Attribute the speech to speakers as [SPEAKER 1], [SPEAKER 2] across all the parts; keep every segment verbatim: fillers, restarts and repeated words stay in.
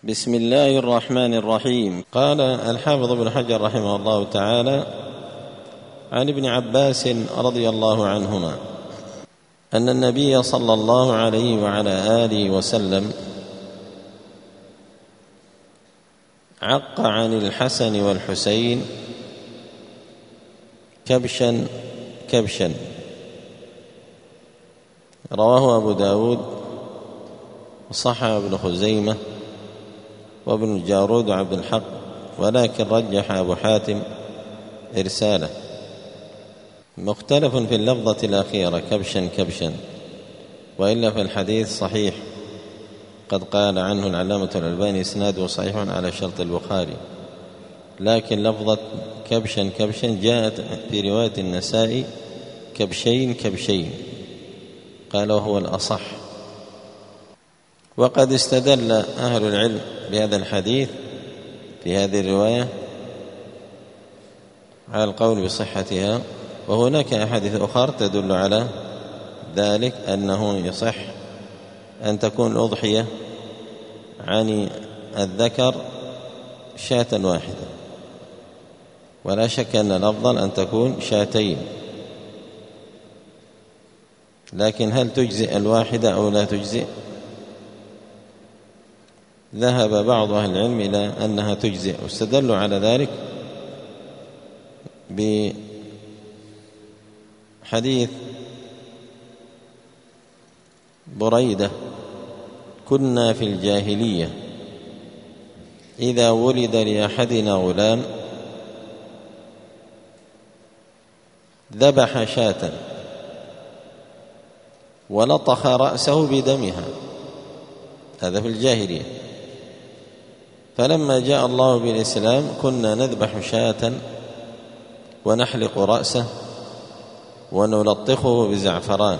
[SPEAKER 1] بسم الله الرحمن الرحيم. قال الحافظ ابن حجر رحمه الله تعالى عن ابن عباس رضي الله عنهما أن النبي صلى الله عليه وعلى آله وسلم عق عن الحسن والحسين كبشا كبشا. رواه أبو داود وصححه ابن خزيمة وابن الجارود وعبد الحق، ولكن رجح أبو حاتم إرساله. مختلف في اللفظة الأخيرة كبشا كبشا، وإلا في الحديث صحيح، قد قال عنه العلامة الألباني إسناده صحيح على شرط البخاري، لكن لفظة كبشا كبشا جاءت في رواية النسائي كبشين كبشين، قال وهو الأصح. وقد استدل أهل العلم بهذا الحديث في هذه الرواية على القول بصحتها، وهناك أحاديث أخرى تدل على ذلك، أنه يصح أن تكون الأضحية عن الذكر شاة واحدة، ولا شك أن الأفضل أن تكون شاتين، لكن هل تجزئ الواحدة أو لا تجزئ؟ ذهب بعض أهل العلم إلى أنها تجزئ، واستدلوا على ذلك بحديث بريدة: كنا في الجاهلية إذا ولد لأحدنا غلام ذبح شاة ولطخ رأسه بدمها، هذا في الجاهلية. فلما جاء الله بالإسلام كنا نذبح شاة ونحلق رأسه ونلطخه بزعفران.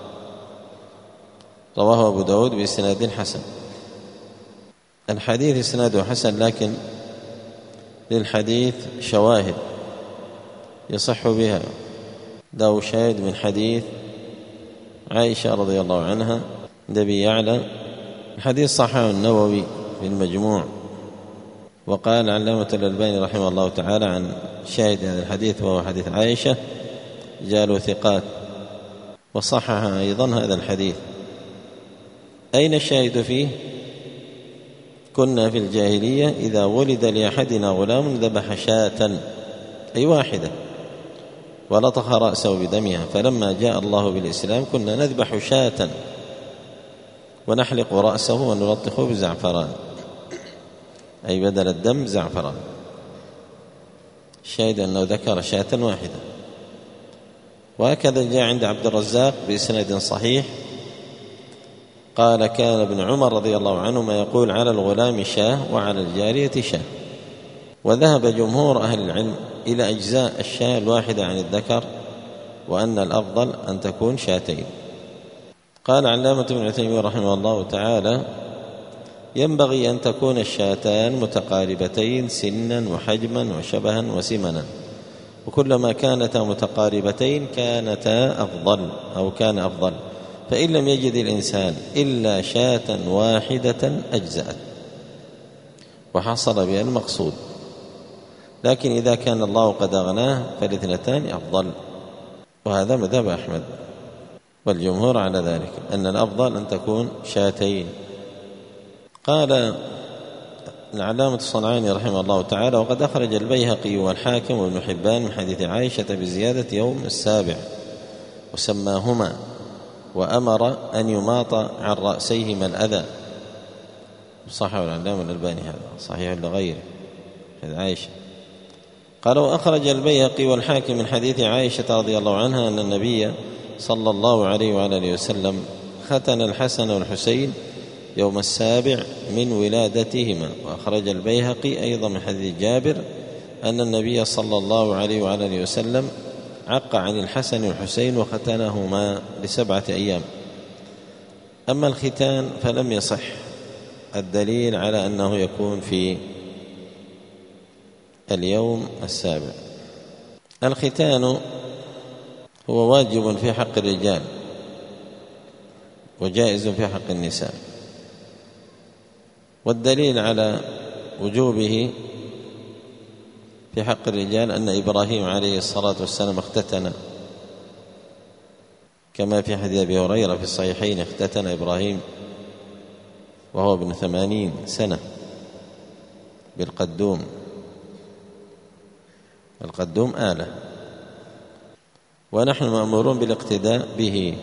[SPEAKER 1] رواه أبو داود بإسناد حسن. الحديث إسناده حسن، لكن للحديث شواهد يصح بها، له شاهد من حديث عائشة رضي الله عنها عند أبي يعلى. الحديث صححه النووي في المجموع، وقال علامة الألباني رحمه الله تعالى عن شاهد هذا الحديث وهو حديث عائشة: جاء ثقات، وصحح أيضا هذا الحديث. أين الشاهد فيه؟ كنا في الجاهلية إذا ولد لأحدنا غلام ذبح شاة، أي واحدة، ولطخ رأسه بدمها. فلما جاء الله بالإسلام كنا نذبح شاة ونحلق رأسه ونلطخه بزعفران، أي بدل الدم زعفران. الشاهد أنه ذكر شاة واحدة. وهكذا جاء عند عبد الرزاق بإسناد صحيح قال: كان ابن عمر رضي الله عنهما يقول: على الغلام شاة وعلى الجارية شاة. وذهب جمهور أهل العلم إلى أجزاء الشاة الواحدة عن الذكر، وأن الأفضل أن تكون شاتين. قال علامة ابن عثيمين رحمه الله تعالى: ينبغي أن تكون الشاتان متقاربتين سنا وحجما وشبها وسمنا، وكلما كانتا متقاربتين كانتا أفضل أو كان أفضل، فإن لم يجد الإنسان إلا شاة واحدة أجزأت وحصل بها المقصود. لكن إذا كان الله قد أغناه فالاثنتان أفضل، وهذا مذهب أحمد والجمهور على ذلك، أن الأفضل أن تكون شاتين. قال العلامة الصنعاني رحمه الله تعالى: وقد أخرج البيهقي والحاكم وابن حبان من حديث عائشة بزيادة يوم السابع، وسماهما، وأمر أن يماط عن رأسيهما الأذى. صححه العلامة الألباني، هذا صحيح لغيره حديث عائشة. قال: وأخرج البيهقي والحاكم من حديث عائشة رضي الله عنها أن النبي صلى الله عليه وآله وسلم ختن الحسن والحسين يوم السابع من ولادتهما. وأخرج البيهقي أيضا من حديث جابر أن النبي صلى الله عليه وآله وسلم عق عن الحسن والحسين وختنهما لسبعة أيام. أما الختان فلم يصح الدليل على أنه يكون في اليوم السابع. الختان هو واجب في حق الرجال وجائز في حق النساء، والدليل على وجوبه في حق الرجال أن إبراهيم عليه الصلاة والسلام اختتن، كما في حديث أبي هريرة في الصحيحين: اختتن إبراهيم وهو ابن ثمانين سنة بالقدوم. القدوم آلة، ونحن مأمورون بالاقتداء به،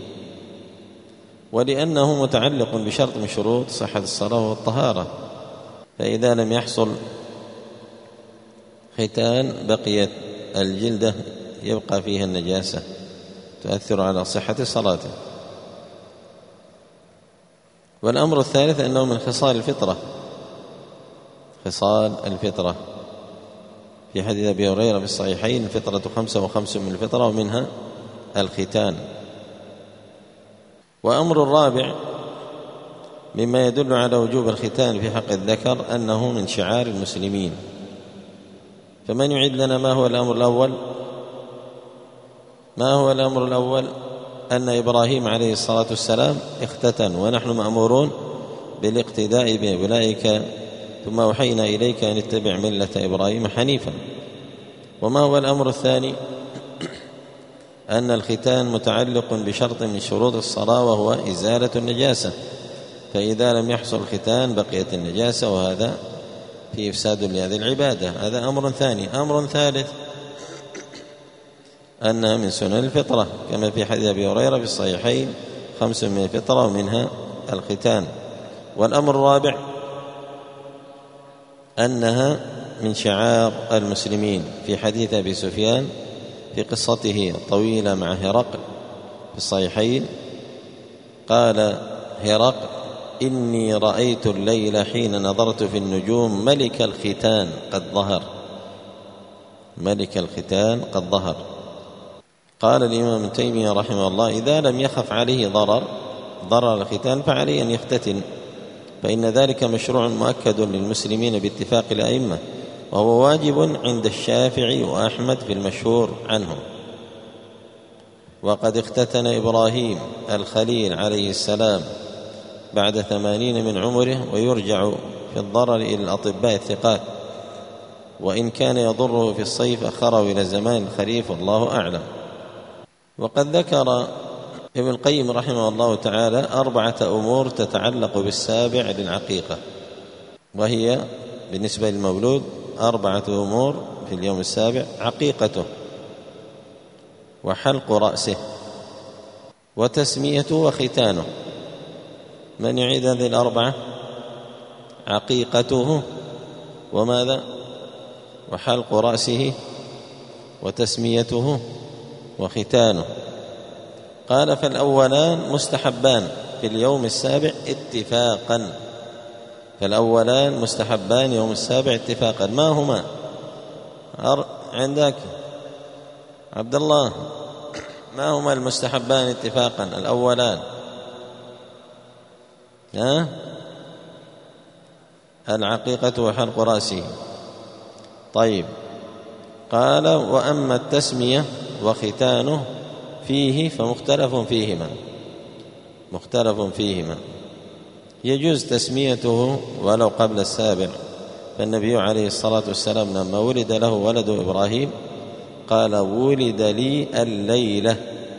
[SPEAKER 1] ولأنه متعلق بشرط من شروط صحة الصلاة والطهارة، فإذا لم يحصل ختان بقيت الجلدة يبقى فيها النجاسة تؤثر على صحة صلاته. والأمر الثالث أنه من خصال الفطرة، خصال الفطرة في حديث أبي هريرة في الصحيحين: الفطرة خمسة وخمس من الفطرة ومنها الختان. وأمر الرابع مما يدل على وجوب الختان في حق الذكر أنه من شعار المسلمين. فمن يعيد لنا ما هو الأمر الأول؟ ما هو الأمر الأول؟ أن إبراهيم عليه الصلاة والسلام اختتن، ونحن مأمورون بالاقتداء به. أولئك ثم أوحينا إليك أن اتبع ملة إبراهيم حنيفا. وما هو الأمر الثاني؟ أن الختان متعلق بشرط من شروط الصلاة وهو إزالة النجاسة، فإذا لم يحصل الختان بقيت النجاسة، وهذا فيه إفساد لهذه العبادة. هذا أمر ثاني. أمر ثالث أنها من سنن الفطرة، كما في حديث أبي هريرة في الصحيحين: خمس من الفطرة ومنها الختان. والأمر الرابع أنها من شعار المسلمين، في حديث أبي سفيان في قصته الطويلة مع هرقل في الصحيحين: قال هرقل: إني رأيت الليل حين نظرت في النجوم ملك الختان قد ظهر. ملك الختان قد ظهر. قال الإمام ابن تيمية رحمه الله: إذا لم يخف عليه ضرر ضرر الختان فعليه أن يختتن، فإن ذلك مشروع مؤكد للمسلمين باتفاق الأئمة، وهو واجب عند الشافعي وأحمد في المشهور عنهم. وقد اختتن إبراهيم الخليل عليه السلام بعد ثمانين من عمره، ويرجع في الضرر إلى الأطباء الثقات، وإن كان يضره في الصيف أخره إلى زمان الخريف، والله أعلم. وقد ذكر ابن القيم رحمه الله تعالى أربعة أمور تتعلق بالسابع للعقيقة، وهي بالنسبة للمولود أربعة أمور في اليوم السابع: عقيقته، وحلق رأسه، وتسميته، وختانه. من يعيد هذه الأربعة؟ عقيقته، وماذا؟ وحلق رأسه، وتسميته، وختانه. قال: فالأولان مستحبان في اليوم السابع اتفاقا. فالأولان مستحبان يوم السابع اتفاقا. ما هما؟ عندك عبد الله، ما هما المستحبان اتفاقا الأولان؟ ها؟ العقيقة وحلق رأسه. طيب. قال: وأما التسمية وختانه فيه فمختلف فيهما. مختلف فيهما. يجوز تسميته ولو قبل السابع، فالنبي عليه الصلاة والسلام لما ولد له ولد إبراهيم قال: ولد لي الليلة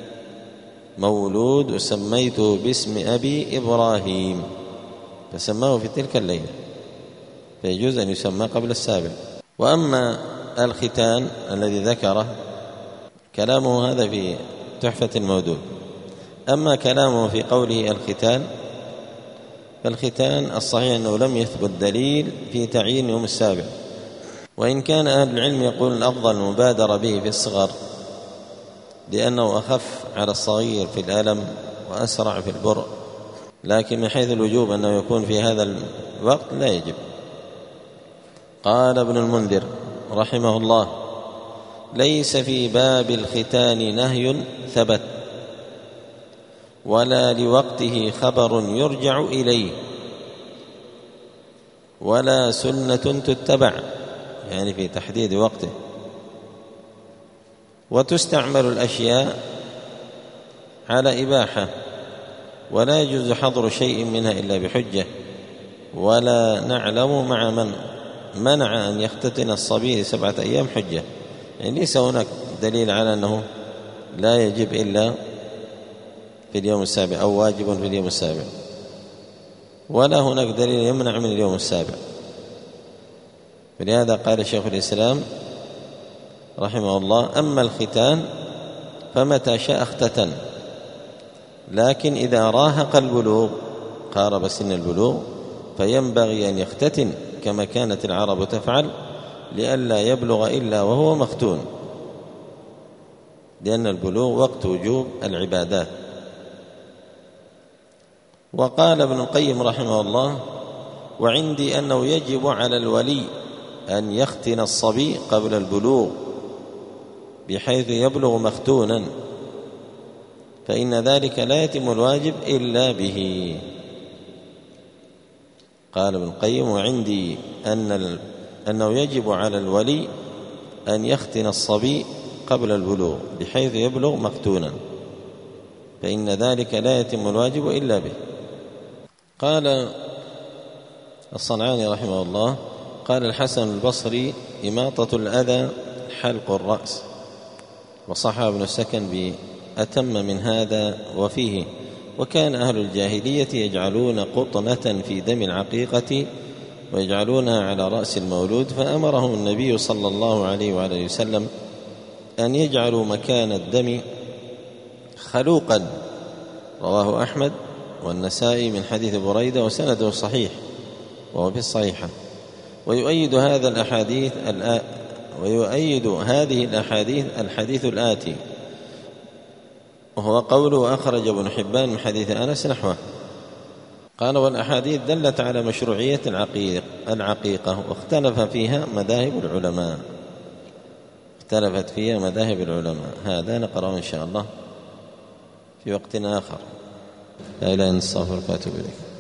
[SPEAKER 1] مولود سميته باسم أبي إبراهيم، فسماه في تلك الليلة، فيجوز أن يسمى قبل السابع. وأما الختان الذي ذكره كلامه هذا في تحفة المودود. أما كلامه في قوله الختان، فالختان الصحيح أنه لم يثبت دليل في تعيين يوم السابع، وإن كان أهل العلم يقول الأفضل المبادرة به في الصغر، لأنه أخف على الصغير في الألم وأسرع في البرء، لكن من حيث الوجوب أنه يكون في هذا الوقت لا يجب. قال ابن المنذر رحمه الله: ليس في باب الختان نهي ثبت، ولا لوقته خبر يرجع إليه، ولا سنة تتبع، يعني في تحديد وقته. وتستعمل الأشياء على إباحة، ولا يجوز حظر شيء منها إلا بحجة، ولا نعلم مع من منع أن يختتن الصبي سبعة أيام حجة، يعني ليس هناك دليل على أنه لا يجب إلا في اليوم السابع أو واجب في اليوم السابع، ولا هناك دليل يمنع من اليوم السابع. فلهذا قال شيخ الإسلام رحمه الله: أما الختان فمتى شاء اختتن، لكن إذا راهق البلوغ قارب سن البلوغ فينبغي أن يختتن كما كانت العرب تفعل، لئلا يبلغ إلا وهو مختون، لأن البلوغ وقت وجوب العبادات. وقال ابن القيم رحمه الله: وعندي أنه يجب على الولي أن يختن الصبي قبل البلوغ بحيث يبلغ مختونا، فإن ذلك لا يتم الواجب إلا به. قال ابن القيم: وعندي أن أنه يجب على الولي أن يختن الصبي قبل البلوغ بحيث يبلغ مختونا، فإن ذلك لا يتم الواجب إلا به. قال الصنعاني رحمه الله: قال الحسن البصري: إماطة الأذى حلق الرأس. وصحح ابن السكن بأتم من هذا وفيه: وكان أهل الجاهلية يجعلون قطنة في دم العقيقة ويجعلونها على رأس المولود، فأمرهم النبي صلى الله عليه وآله وسلم أن يجعلوا مكان الدم خلوقا. رواه أحمد والنسائي من حديث بريدة وسنده صحيح وهو في الصحيحة. ويؤيد هذا الأحاديث ويؤيد هذه الأحاديث الحديث الآتي، وهو قوله: أخرج ابن حبان من حديث أنس نحوه. قال: والأحاديث دلت على مشروعية العقيقة، واختلف فيها مذاهب العلماء اختلفت فيها مذاهب العلماء. هذا نقرأه إن شاء الله في وقت آخر. لا إله إلا أنت، أستغفرك وأتوب إليك.